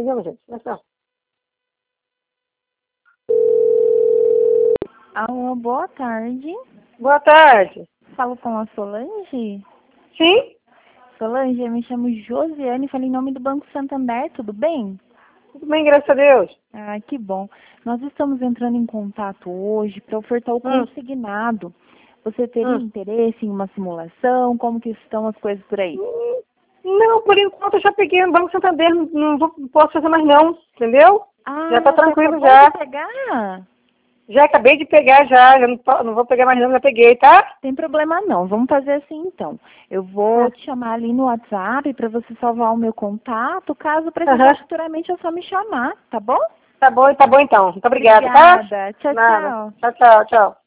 ligamos, gente. Tchau. Alô, boa tarde. Boa tarde. Falo com a Solange? Sim? Solange, eu me chamo Josiane, falo em nome do Banco Santander, tudo bem? Tudo bem, graças a Deus. Ah, que bom. Nós estamos entrando em contato hoje para ofertar o consignado. Você teria interesse em uma simulação? Como que estão as coisas por aí? Não, por enquanto eu já peguei no Banco Santander, não posso fazer mais não, entendeu? Ah, Já tá tranquilo você já. acabou de pegar? Já acabei de pegar já não vou pegar mais não, já peguei, tá? Tem problema não, vamos fazer assim então. Eu vou te chamar ali no WhatsApp para você salvar o meu contato. Caso precisar futuramente é só me chamar, tá bom? Tá bom então. Muito obrigada, tá? Obrigada. Tchau, Nada. tchau. Tchau.